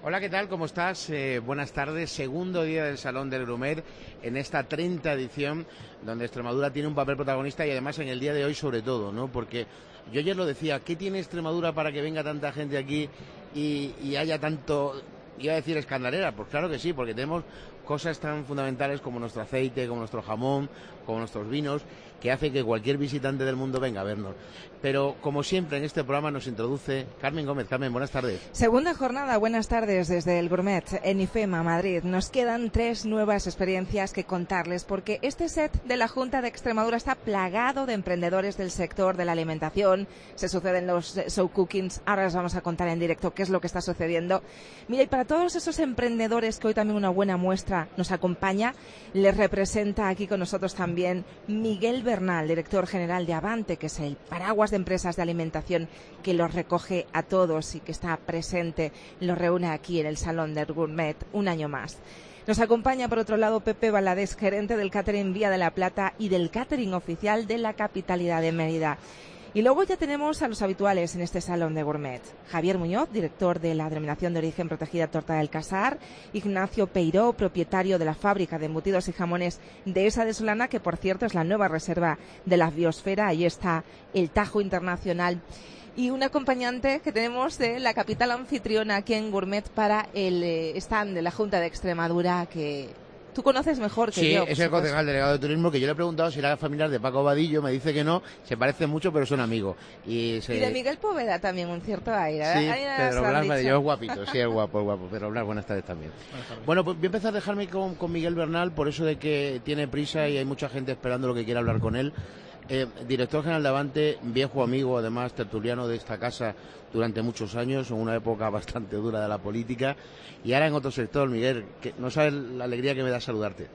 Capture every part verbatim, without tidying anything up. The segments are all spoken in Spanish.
Hola, ¿qué tal? ¿Cómo estás? Eh, buenas tardes. Segundo día del Salón del Grumet en esta treinta edición, donde Extremadura tiene un papel protagonista y además en el día de hoy sobre todo, ¿no? Porque yo ayer lo decía, ¿qué tiene Extremadura para que venga tanta gente aquí y, y haya tanto, iba a decir escandalera? Pues claro que sí, porque tenemos cosas tan fundamentales como nuestro aceite, como nuestro jamón, como nuestros vinos, que hace que cualquier visitante del mundo venga a vernos. Pero, como siempre, en este programa nos introduce Carmen Gómez. Carmen, buenas tardes. Segunda jornada, buenas tardes desde el Grumet en IFEMA, Madrid. Nos quedan tres nuevas experiencias que contarles, porque este set de la Junta de Extremadura está plagado de emprendedores del sector de la alimentación. Se suceden los show cookings. Ahora les vamos a contar en directo qué es lo que está sucediendo. Mira, y para todos esos emprendedores que hoy también una buena muestra nos acompaña, les representa aquí con nosotros también Miguel Bernal, director general de Avante, que es el paraguas de empresas de alimentación que los recoge a todos y que está presente, los reúne aquí en el Salón del Grumet un año más. Nos acompaña por otro lado Pepe Valadez, gerente del Catering Vía de la Plata y del Catering oficial de la capitalidad de Mérida. Y luego ya tenemos a los habituales en este Salón de Gourmet. Javier Muñoz, director de la Denominación de Origen Protegida Torta del Casar. Ignacio Peiró, propietario de la fábrica de embutidos y jamones Dehesa de Solana, que por cierto es la nueva reserva de la biosfera. Ahí está el Tajo Internacional. Y un acompañante que tenemos de la capital anfitriona aquí en Gourmet para el stand de la Junta de Extremadura, que tú conoces mejor que sí, yo. Sí, es el concejal delegado de turismo, que yo le he preguntado si era familiar de Paco Vadillo, me dice que no, se parecen mucho pero son amigos. Y, se... y de Miguel Poveda también, un cierto aire. Sí, Pedro Blas me dijo, es guapito, sí, es guapo, es guapo. Pedro Blas, buenas tardes también. Buenas tardes. Bueno, pues voy a empezar a dejarme con, con Miguel Bernal, por eso de que tiene prisa y hay mucha gente esperando lo que quiera hablar con él. Eh, director general de Avante, viejo amigo, además tertuliano de esta casa durante muchos años, en una época bastante dura de la política, y ahora en otro sector. Miguel, que no sabes la alegría que me da saludarte.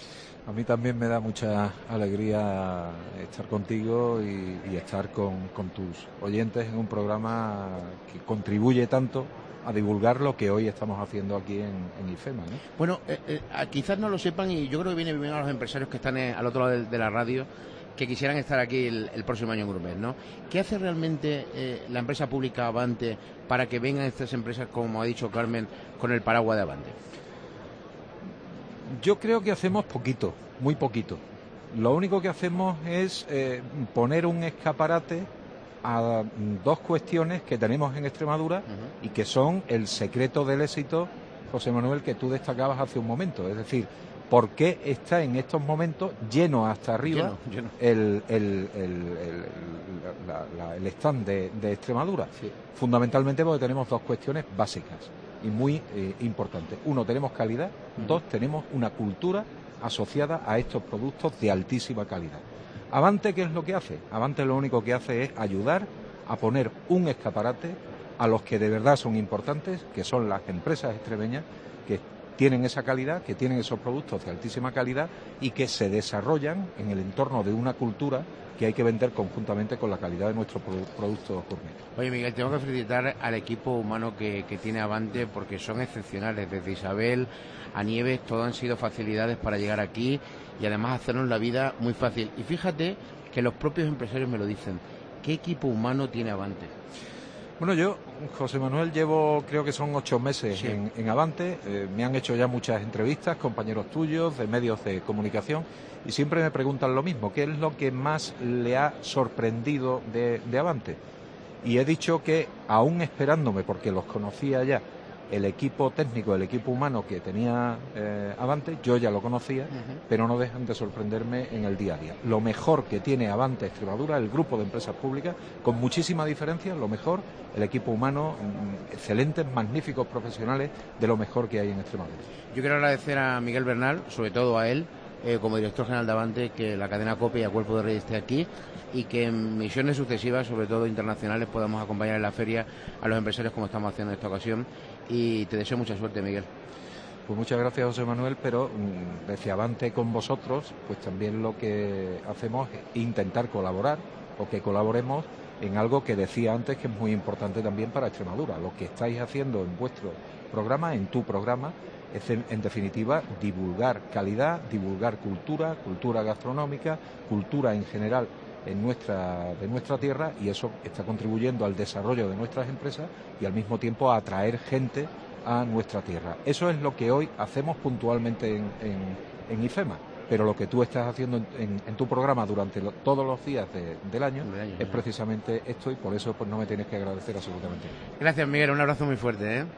A mí también me da mucha alegría estar contigo y, y estar con, con tus oyentes en un programa que contribuye tanto a divulgar lo que hoy estamos haciendo aquí en, en IFEMA, ¿no? Bueno, eh, eh, quizás no lo sepan, y yo creo que viene bien a los empresarios que están eh, al otro lado de, de la radio, que quisieran estar aquí el, el próximo año en Grumet, ¿no? ¿Qué hace realmente eh, la empresa pública Avante para que vengan estas empresas, como ha dicho Carmen, con el paraguas de Avante? Yo creo que hacemos poquito, muy poquito. Lo único que hacemos es eh, poner un escaparate a dos cuestiones que tenemos en Extremadura uh-huh. y que son el secreto del éxito, José Manuel, que tú destacabas hace un momento. Es decir, ¿por qué está en estos momentos lleno hasta arriba lleno, lleno. El, el, el, el, la, la, el stand de, de Extremadura? Sí. Fundamentalmente porque tenemos dos cuestiones básicas y muy eh, importantes. Uno, tenemos calidad. Uh-huh. Dos, tenemos una cultura asociada a estos productos de altísima calidad. Avante, ¿qué es lo que hace? Avante lo único que hace es ayudar a poner un escaparate a los que de verdad son importantes, que son las empresas extremeñas, que tienen esa calidad, que tienen esos productos de altísima calidad y que se desarrollan en el entorno de una cultura que hay que vender conjuntamente con la calidad de nuestros productos gourmet. Oye, Miguel, tengo que felicitar al equipo humano que, que tiene Avante, porque son excepcionales. Desde Isabel a Nieves, todo han sido facilidades para llegar aquí y además hacernos la vida muy fácil. Y fíjate que los propios empresarios me lo dicen. ¿Qué equipo humano tiene Avante? Bueno, yo, José Manuel, llevo, creo que son ocho meses sí. en, en Avante. Eh, me han hecho ya muchas entrevistas, compañeros tuyos, de medios de comunicación, y siempre me preguntan lo mismo: ¿qué es lo que más le ha sorprendido de, de Avante? Y he dicho que, aún esperándome, porque los conocía ya, el equipo técnico, el equipo humano que tenía eh, Avante, yo ya lo conocía, uh-huh. pero no dejan de sorprenderme en el día a día. Lo mejor que tiene Avante Extremadura, el grupo de empresas públicas, con muchísima diferencia, lo mejor, el equipo humano, mm, excelentes, magníficos profesionales, de lo mejor que hay en Extremadura. Yo quiero agradecer a Miguel Bernal, sobre todo a él, eh, como director general de Avante, que la cadena COPE y a Cuerpo de Rey esté aquí, y que en misiones sucesivas, sobre todo internacionales, podamos acompañar en la feria a los empresarios como estamos haciendo en esta ocasión. Y te deseo mucha suerte, Miguel. Pues muchas gracias, José Manuel, pero mmm, desde Avante con vosotros, pues también lo que hacemos es intentar colaborar, o que colaboremos en algo que decía antes que es muy importante también para Extremadura. Lo que estáis haciendo en vuestro programa, en tu programa, es en, en definitiva divulgar calidad, divulgar cultura, cultura gastronómica, cultura en general en nuestra, de nuestra tierra, y eso está contribuyendo al desarrollo de nuestras empresas y al mismo tiempo a atraer gente a nuestra tierra. Eso es lo que hoy hacemos puntualmente en, en, en IFEMA. Pero lo que tú estás haciendo en, en, en tu programa durante lo, todos los días de, del año año, es precisamente esto, y por eso pues no me tienes que agradecer absolutamente. Gracias, Miguel, un abrazo muy fuerte, ¿eh?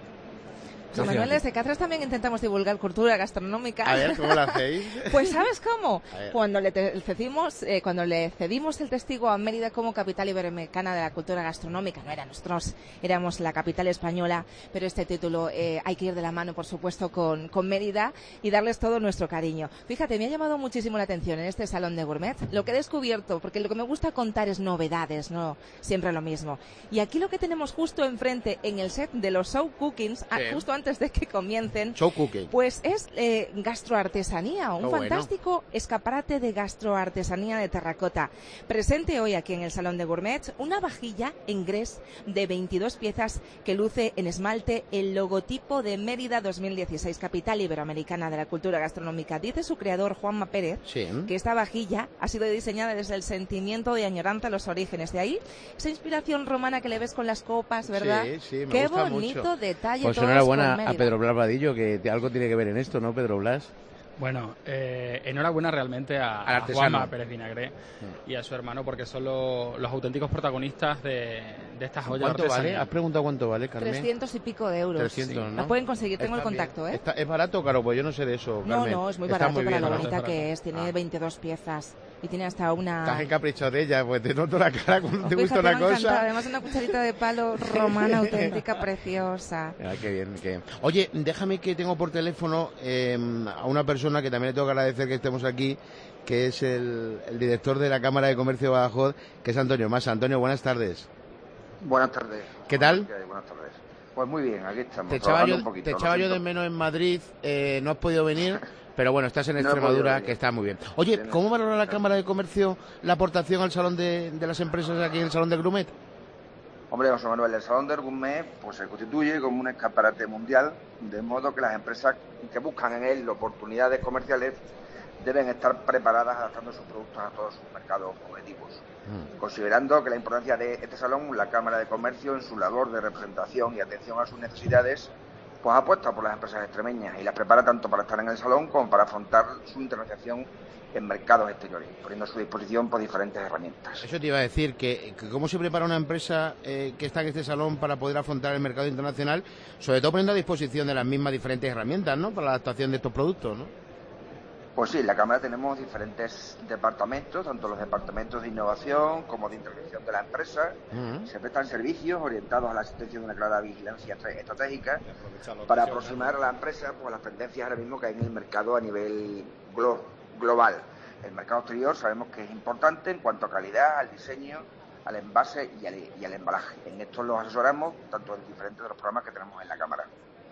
Los Manuel, desde Catras también intentamos divulgar cultura gastronómica. A ver, ¿cómo lo hacéis? Pues ¿sabes cómo? Cuando le, te, cedimos, eh, cuando le cedimos el testigo a Mérida como capital iberoamericana de la cultura gastronómica, no era nosotros, éramos la capital española, pero este título eh, hay que ir de la mano, por supuesto, con, con Mérida y darles todo nuestro cariño. Fíjate, me ha llamado muchísimo la atención en este salón de gourmet lo que he descubierto, porque lo que me gusta contar es novedades, no siempre lo mismo. Y aquí lo que tenemos justo enfrente en el set de los show cookings, sí. ah, justo antes antes de que comiencen, show cooking. Pues es eh, gastroartesanía, un oh, fantástico bueno. escaparate de gastroartesanía de terracota. Presente hoy aquí en el Salón de Gourmet una vajilla en grés de veintidós piezas que luce en esmalte el logotipo de Mérida dos mil dieciséis, capital iberoamericana de la cultura gastronómica. Dice su creador, Juanma Pérez, sí. que esta vajilla ha sido diseñada desde el sentimiento de añoranza a los orígenes. De ahí esa inspiración romana que le ves con las copas, ¿verdad? Sí, sí, me Qué gusta bonito mucho. detalle. Pues enhorabuena a Pedro Blas Vadillo, que algo tiene que ver en esto, ¿no, Pedro Blas? Bueno, eh, enhorabuena realmente a, a Juanma Pérez Vinagré sí. y a su hermano, porque son lo, los auténticos protagonistas de, de estas joyas ¿Cuánto vale? ¿Has preguntado cuánto vale, Carmen? trescientos y pico de euros. trescientos, sí. ¿no? La pueden conseguir, tengo Está el contacto, bien. ¿eh? Está, ¿Es barato o caro? Pues yo no sé de eso, Carmen. No, no, es muy Está barato muy para bien, lo ¿no? bonita que es. Tiene ah. veintidós piezas y tiene hasta una... Estás encaprichado de ella, pues te noto la cara cuando te Fíjate, gusta una cosa. Encantado. Además una cucharita de palo romana auténtica, preciosa. Ah, qué bien, qué bien. Oye, déjame que tengo por teléfono eh, a una persona que también le tengo que agradecer que estemos aquí, que es el, el director de la Cámara de Comercio de Badajoz, que es Antonio Masa. Antonio, buenas tardes. Buenas tardes. ¿Qué tal? Buenas tardes. Pues muy bien, aquí estamos. Te echaba yo, un poquito, te echaba yo de menos en Madrid, eh, no has podido venir, pero bueno, estás en Extremadura, no que está muy bien. Oye, ¿cómo valora la Cámara de Comercio la aportación al Salón de, de las Empresas aquí en el Salón del Gourmet? Hombre, José Manuel, el Salón del Gourmet pues, se constituye como un escaparate mundial, de modo que las empresas que buscan en él oportunidades comerciales deben estar preparadas adaptando sus productos a todos sus mercados objetivos. Mm. Considerando que la importancia de este salón, la Cámara de Comercio, en su labor de representación y atención a sus necesidades, pues apuesta por las empresas extremeñas y las prepara tanto para estar en el salón como para afrontar su internacionalización en mercados exteriores, poniendo a su disposición por diferentes herramientas. Eso te iba a decir, que, que cómo se prepara una empresa eh, que está en este salón para poder afrontar el mercado internacional, sobre todo poniendo a disposición de las mismas diferentes herramientas, ¿no?, para la adaptación de estos productos, ¿no? Pues sí, en la Cámara tenemos diferentes departamentos, tanto los departamentos de innovación como de intervención de la empresa. Uh-huh. Se prestan servicios orientados a la asistencia de una clara vigilancia estratégica para aproximar a la empresa pues, a las tendencias ahora mismo que hay en el mercado a nivel glo- global. El mercado exterior sabemos que es importante en cuanto a calidad, al diseño, al envase y al, y al embalaje. En esto los asesoramos tanto en diferentes de los programas que tenemos en la Cámara.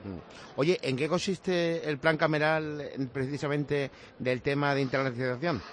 Oye, ¿en qué consiste el plan cameral precisamente del tema de internacionalización?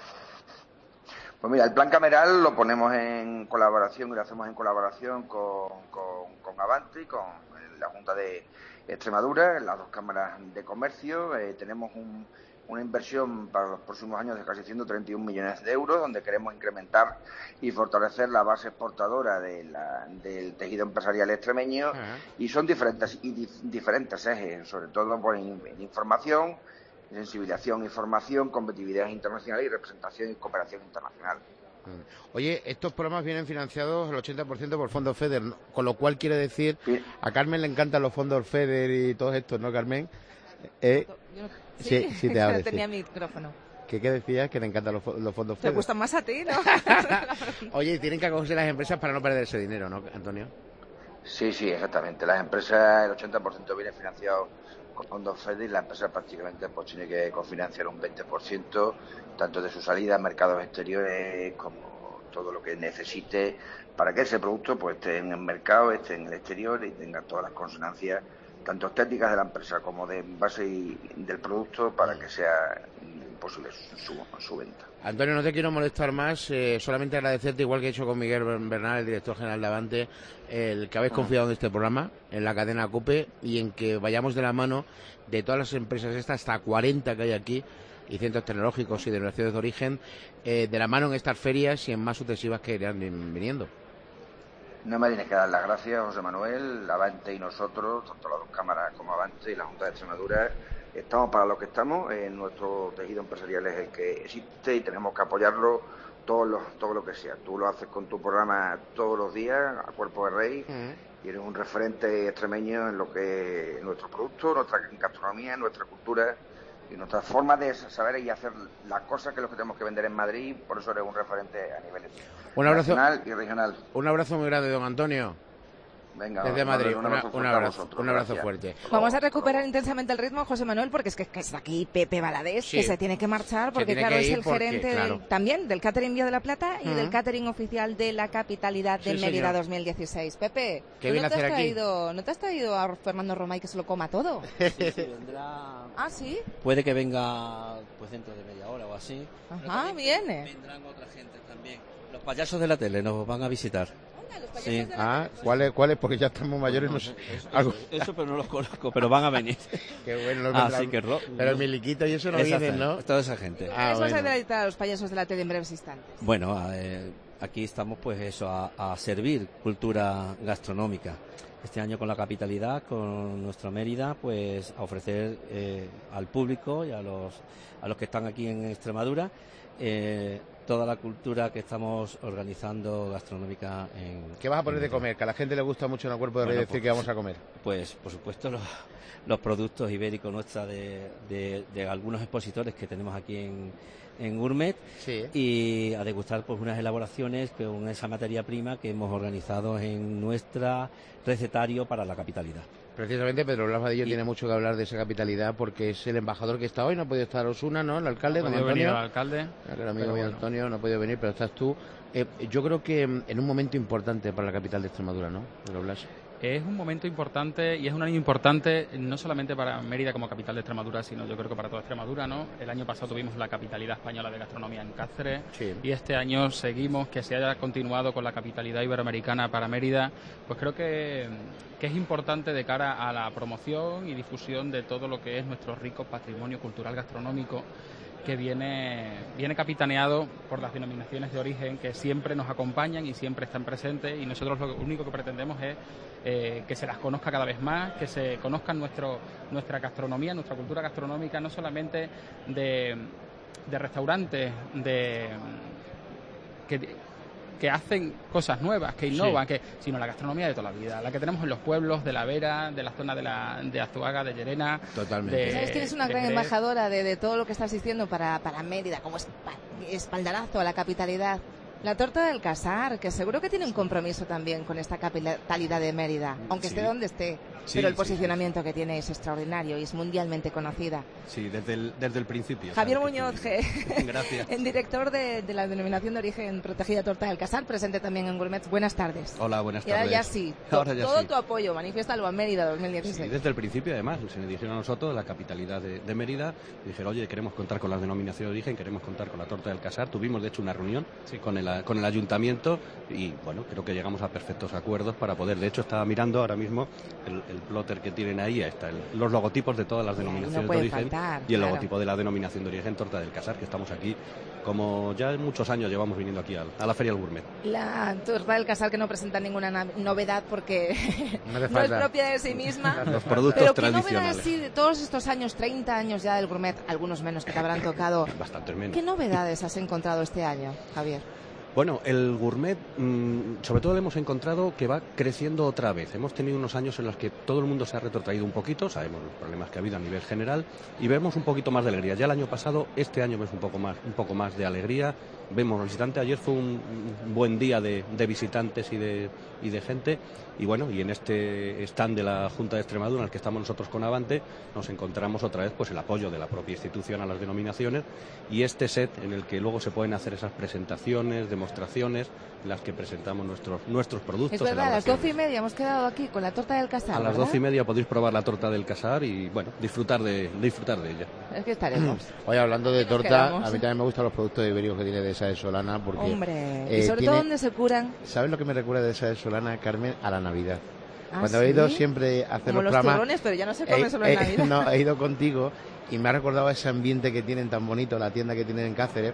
Pues mira, el plan cameral lo ponemos en colaboración y lo hacemos en colaboración con, con, con Avanti, con la Junta de Extremadura, las dos cámaras de comercio. Eh, tenemos un, una inversión para los próximos años de casi ciento treinta y un millones de euros, donde queremos incrementar y fortalecer la base exportadora de la, del tejido empresarial extremeño. Uh-huh. Y son diferentes y dif, diferentes ejes, sobre todo por in, información, sensibilización y formación, competitividad internacional y representación y cooperación internacional. Oye, estos programas vienen financiados el ochenta por ciento por fondos FEDER, ¿no? Con lo cual quiere decir, sí. A Carmen le encantan los fondos FEDER y todos estos, ¿no, Carmen? Eh, sí, sí, sí te abre, tenía sí. micrófono. ¿Qué, ¿Qué decías? Que le encantan los, los fondos FEDER. Te gustan más a ti, ¿no? Oye, tienen que acogerse las empresas para no perder ese dinero, ¿no, Antonio? Sí, sí, exactamente. Las empresas, el ochenta por ciento viene financiado con fondos FEDER y la empresa prácticamente pues tiene que cofinanciar un veinte por ciento, tanto de su salida a mercados exteriores como todo lo que necesite para que ese producto pues esté en el mercado, esté en el exterior y tenga todas las consonancias, tanto estéticas de la empresa como de base y del producto, para que sea posible su, su venta. Antonio, no te quiero molestar más, eh, solamente agradecerte, igual que he hecho con Miguel Bernal, el director general de Avante, el que habéis confiado en este programa, en la cadena COPE, y en que vayamos de la mano de todas las empresas estas, hasta cuarenta que hay aquí, y centros tecnológicos y denominaciones de origen, eh, de la mano en estas ferias y en más sucesivas que irán viniendo. No me tienes que dar las gracias, José Manuel. Avante y nosotros, tanto las dos cámaras como Avante y la Junta de Extremadura, estamos para lo que estamos. Eh, nuestro tejido empresarial es el que existe y tenemos que apoyarlo todo lo, todo lo que sea. Tú lo haces con tu programa todos los días, a cuerpo de rey, uh-huh. y eres un referente extremeño en lo que es nuestro producto, nuestra gastronomía, nuestra cultura y nuestra forma de saber y hacer las cosas que es lo que tenemos que vender en Madrid. Por eso eres un referente a nivel un abrazo, nacional y regional. Un abrazo muy grande, don Antonio. Venga, desde Madrid, un abrazo, una, un abrazo, vosotros, un abrazo fuerte. Vamos a recuperar intensamente el ritmo, José Manuel, porque es que, que está aquí Pepe Valadez, sí. que se tiene que marchar, porque claro, es el porque, gerente claro. del, también del Catering Vía de la Plata y uh-huh. del Catering oficial de la capitalidad de sí, Mérida señor. dos mil dieciséis. Pepe, ¿qué viene no a hacer te has aquí? Traído, ¿no te has traído a Fernando Romay que se lo coma todo? Sí, sí, vendrá... ¿Ah, sí? Puede que venga pues dentro de media hora o así. Ajá, viene. Vendrán otra gente también. Los payasos de la tele nos van a visitar. Sí. Ah, ¿cuáles? ¿Cuáles? Porque ya estamos mayores. No, no sé. Eso, eso, eso, pero no los conozco, pero van a venir. Qué bueno. Ah, sí, que ro... Pero el Miliquito y eso no vienen, ¿no? Toda esa gente. Ah, eso bueno. Se dedica a los payasos de la tele en breves instantes. Bueno, eh, aquí estamos pues eso, a, a servir cultura gastronómica. Este año con la capitalidad, con nuestra Mérida, pues a ofrecer eh, al público y a los, a los que están aquí en Extremadura eh, toda la cultura que estamos organizando gastronómica en... ¿Qué vas a poner de comer? Que a la gente le gusta mucho en el cuerpo de rey bueno, decir pues, que vamos a comer. Pues, por supuesto, los, los productos ibéricos nuestra de, de, de algunos expositores que tenemos aquí en, en Gourmet sí. y a degustar pues unas elaboraciones con esa materia prima que hemos organizado en nuestra recetario para la capitalidad. Precisamente Pedro Blas Vadillo y... tiene mucho que hablar de esa capitalidad porque es el embajador que está hoy, no ha podido estar Osuna, ¿no? El alcalde, no don Antonio. Venir, el alcalde. El amigo mío bueno. Antonio no ha podido venir, pero estás tú. Eh, yo creo que en un momento importante para la capital de Extremadura, ¿no? Pedro Blas. Es un momento importante y es un año importante no solamente para Mérida como capital de Extremadura, sino yo creo que para toda Extremadura, ¿no? El año pasado tuvimos la capitalidad española de gastronomía en Cáceres sí. y este año seguimos, que se haya continuado con la capitalidad iberoamericana para Mérida, pues creo que, que es importante de cara a la promoción y difusión de todo lo que es nuestro rico patrimonio cultural gastronómico, que viene, viene capitaneado por las denominaciones de origen que siempre nos acompañan y siempre están presentes, y nosotros lo único que pretendemos es eh, que se las conozca cada vez más, que se conozcan nuestro, nuestra gastronomía, nuestra cultura gastronómica, no solamente de, de restaurantes, de que que hacen cosas nuevas, que innovan, sí. que sino la gastronomía de toda la vida, la que tenemos en los pueblos de La Vera, de la zona de, la, de Azuaga, de Llerena. Totalmente. De, ¿Sabes quién es una gran Jerez? embajadora de, de todo lo que está asistiendo para, para Mérida, como espaldarazo a la capitalidad? La torta del Casar, que seguro que tiene un compromiso también con esta capitalidad de Mérida, aunque sí. esté donde esté. Sí, pero el posicionamiento sí. que tiene es extraordinario y es mundialmente conocida. Sí, desde el, desde el principio. Javier Muñoz, que Gracias. en director de, de la denominación de origen protegida Torta del Casar, presente también en Gourmet. Buenas tardes. Hola, buenas tardes. Y ahora ya sí, ahora ya todo sí. tu apoyo, manifiéstalo a Mérida dos mil dieciséis. Sí, desde el principio, además, se nos dijeron a nosotros, la capitalidad de, de Mérida, dijeron, oye, queremos contar con la denominación de origen, queremos contar con la Torta del Casar. Tuvimos, de hecho, una reunión sí. con, el, con el ayuntamiento y bueno, creo que llegamos a perfectos acuerdos para poder, de hecho estaba mirando ahora mismo el, el plotter que tienen ahí, ahí está el, los logotipos de todas las denominaciones no de origen faltar, y el claro. logotipo de la denominación de origen Torta del Casar, que estamos aquí como ya muchos años llevamos viniendo aquí a, a la Feria del Gourmet. La Torta del Casar que no presenta ninguna novedad porque no, no es propia de sí misma, los productos pero tradicionales. ¿qué novedades, sí, de todos estos años, treinta años ya del Gourmet, algunos menos que te habrán tocado? Bastantes menos. ¿Qué novedades has encontrado este año, Javier? Bueno, el gourmet, mmm, sobre todo le hemos encontrado que va creciendo otra vez. Hemos tenido unos años en los que todo el mundo se ha retrotraído un poquito, sabemos los problemas que ha habido a nivel general, y vemos un poquito más de alegría. Ya el año pasado, este año vemos un poco más, un poco más de alegría. Vemos visitantes, ayer fue un, un buen día de, de visitantes y de, y de gente, y bueno, y en este stand de la Junta de Extremadura en el que estamos nosotros con Avante, nos encontramos otra vez pues el apoyo de la propia institución a las denominaciones y este set en el que luego se pueden hacer esas presentaciones, demostraciones, en las que presentamos nuestros nuestros productos. Es verdad, a las doce y media hemos quedado aquí con la torta del Casar. A las ¿verdad? doce y media podéis probar la torta del Casar y bueno, disfrutar de, disfrutar de ella. Es que estaremos. Oye, hablando de torta, a mí también me gustan los productos ibéricos que tiene de esa de Solana porque... Hombre, eh, y sobre tiene, todo donde se curan. ¿Sabes lo que me recuerda de esa de Solana, Carmen? A la Navidad. ¿Ah, Cuando sí? he ido siempre a hacer Como los, los programas... turrones, pero ya no se come eh, solo en eh, Navidad. No, he ido contigo y me ha recordado ese ambiente que tienen tan bonito, la tienda que tienen en Cáceres,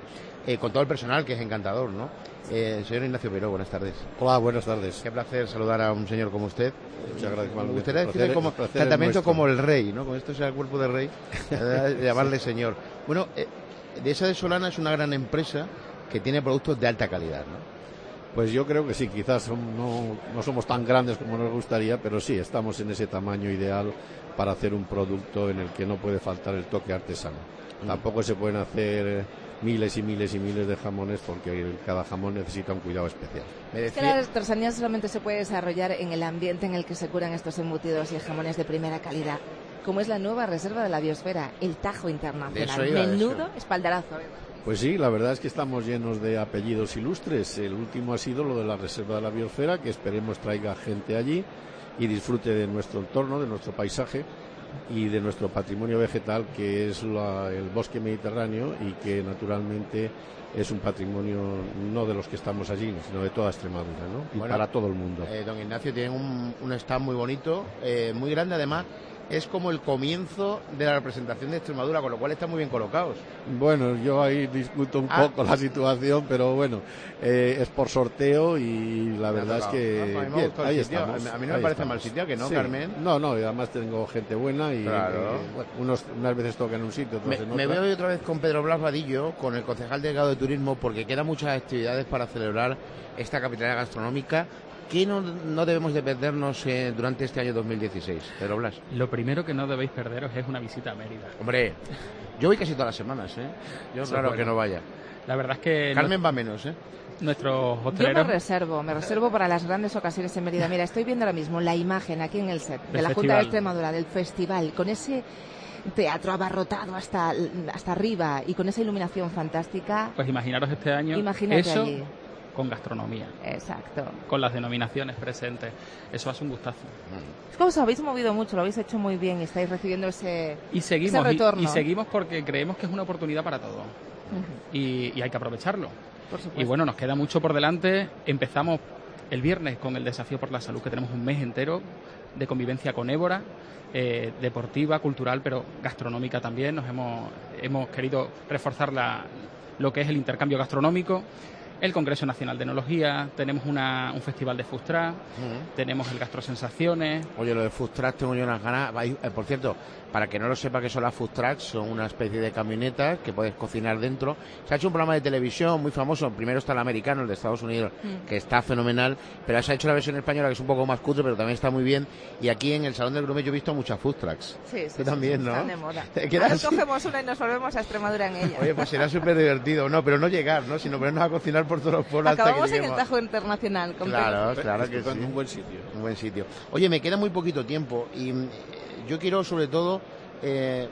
eh, con todo el personal, que es encantador, ¿no? Eh, señor Ignacio Peiró, buenas tardes. Hola, buenas tardes. Qué placer saludar a un señor como usted. Muchas gracias. Me gustaría decirle como tratamiento como el rey, ¿no? Con esto sea el cuerpo de rey, llamarle señor. Bueno, eh, Dehesa de Solana es una gran empresa que tiene productos de alta calidad, ¿no? Pues yo creo que sí, quizás son, no, no somos tan grandes como nos gustaría, pero sí, estamos en ese tamaño ideal para hacer un producto en el que no puede faltar el toque artesano. Mm. Tampoco se pueden hacer miles y miles y miles de jamones porque cada jamón necesita un cuidado especial. Es que la artesanía solamente se puede desarrollar en el ambiente en el que se curan estos embutidos y jamones de primera calidad, como es la nueva reserva de la biosfera, el Tajo Internacional. Menudo espaldarazo. Pues sí, la verdad es que estamos llenos de apellidos ilustres. El último ha sido lo de la Reserva de la Biosfera, que esperemos traiga gente allí y disfrute de nuestro entorno, de nuestro paisaje y de nuestro patrimonio vegetal, que es la, el bosque mediterráneo y que naturalmente es un patrimonio no de los que estamos allí, sino de toda Extremadura, ¿no? Y bueno, para todo el mundo. Eh, don Ignacio tiene un, un stand muy bonito, eh, muy grande además. Es como el comienzo de la representación de Extremadura, con lo cual están muy bien colocados. Bueno, yo ahí discuto un ah. poco la situación, pero bueno, eh, es por sorteo y la verdad es que no, a mí, bien, ahí estamos, a mí no me parece mal sitio, que no, sí. Carmen. No, no, y además tengo gente buena y claro. eh, bueno, unos, unas veces toca en un sitio, otras me, en otro. Me veo hoy otra vez con Pedro Blas Vadillo, con el concejal delegado de Turismo, porque quedan muchas actividades para celebrar esta capitalidad gastronómica. ¿Qué no, no debemos de perdernos eh, durante este año dos mil dieciséis, Pedro Blas? Lo primero que no debéis perderos es una visita a Mérida. Hombre, yo voy casi todas las semanas, ¿eh? Yo claro bueno. que no vaya. La verdad es que... Carmen no... va menos, ¿eh? Nuestros hosteleros... Yo me reservo, me reservo para las grandes ocasiones en Mérida. Mira, estoy viendo ahora mismo la imagen aquí en el set de la Junta de Extremadura, del festival, con ese teatro abarrotado hasta, hasta arriba y con esa iluminación fantástica. Pues imaginaros este año Imagínate eso... allí. Con gastronomía. Exacto. Con las denominaciones presentes. Eso hace un gustazo. Es como os habéis movido mucho, lo habéis hecho muy bien y estáis recibiendo ese, y seguimos, ese retorno. Y, y seguimos porque creemos que es una oportunidad para todos. Uh-huh. y, y hay que aprovecharlo. Por supuesto. Y bueno, nos queda mucho por delante. Empezamos el viernes con el Desafío por la Salud, que tenemos un mes entero de convivencia con Évora, eh, deportiva, cultural, pero gastronómica también. Nos hemos, hemos querido reforzar la, lo que es el intercambio gastronómico. El Congreso Nacional de Enología, tenemos una, un festival de Food Truck, uh-huh. tenemos el Gastrosensaciones. Oye, lo de Food Truck tengo yo unas ganas. Eh, por cierto, para que no lo sepa que son las Food Trucks, son una especie de camionetas que puedes cocinar dentro. Se ha hecho un programa de televisión muy famoso. Primero está el americano, el de Estados Unidos, uh-huh. que está fenomenal, pero se ha hecho la versión española, que es un poco más cutre, pero también está muy bien. Y aquí en el Salón del Grumet yo he visto muchas Food Trucks. Sí, sí. Tú también, sí, ¿no? Están de moda. Ahora cogemos una y nos volvemos a Extremadura en ella. Oye, pues será súper divertido. No, pero no llegar, ¿no? Sino ponernos a cocinar por todos los pueblos. Acabamos en el Tajo Internacional. Claro, claro que sí. Un buen sitio. Un buen sitio. Oye, me queda muy poquito tiempo y eh, yo quiero sobre todo eh,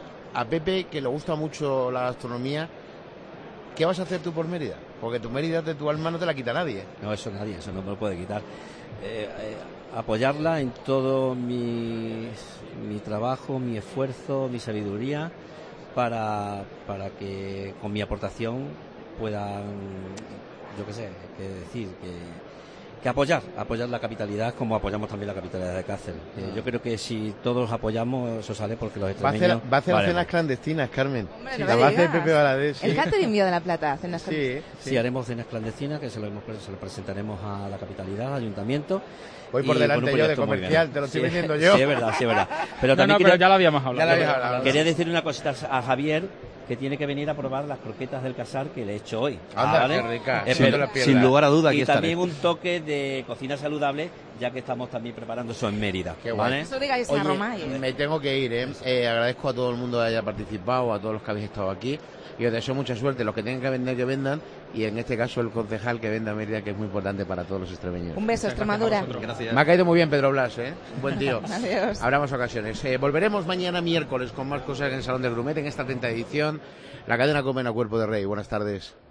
a Pepe, que le gusta mucho la gastronomía. ¿Qué vas a hacer tú por Mérida? Porque tu Mérida de tu alma no te la quita nadie. No, eso nadie, eso no me lo puede quitar. Eh, eh, apoyarla en todo mi, mi trabajo, mi esfuerzo, mi sabiduría para, para que con mi aportación puedan, yo qué sé, qué decir, que, que apoyar, apoyar la capitalidad como apoyamos también la capitalidad de Cáceres. Eh, yo creo que si todos apoyamos, eso sale porque los extremeños... Va a hacer, va a hacer vale, cenas clandestinas, Carmen. Hombre, sí, no la va a hacer Pepe Valadez. ¿Sí? El catering mío de la Plata, cenas clandestinas. Sí, sí. sí, haremos cenas clandestinas que se lo, hemos, se lo presentaremos a la capitalidad, al ayuntamiento. Voy por y, delante bueno, pues yo de comercial, te lo estoy sí, vendiendo yo. Sí, es verdad, sí, es verdad. Pero no, también no, quería, pero ya lo habíamos hablado. Ya lo habíamos hablado. Quería decir una cosita a Javier, que tiene que venir a probar las croquetas del Casar que le he hecho hoy. Anda, ¿vale? qué rica. Eh, Sí, pero, sin lugar a duda, aquí y estaré. también un toque de cocina saludable, ya que estamos también preparando eso en Mérida. Qué ¿vale? Eso digáis a Oye, Roma. ¿eh? me tengo que ir, ¿eh? ¿eh? Agradezco a todo el mundo que haya participado, a todos los que habéis estado aquí. Y os deseo mucha suerte. Los que tengan que vender, que vendan. Y en este caso, el concejal que venda Mérida, que es muy importante para todos los extremeños. Un beso, Extremadura. Gracias. Me ha caído muy bien Pedro Blas, ¿eh? Un buen tío. Adiós. Habrá más ocasiones. Eh, volveremos mañana miércoles con más cosas en el Salón del Grumet, en esta atenta edición. La cadena Comen a Cuerpo de Rey. Buenas tardes.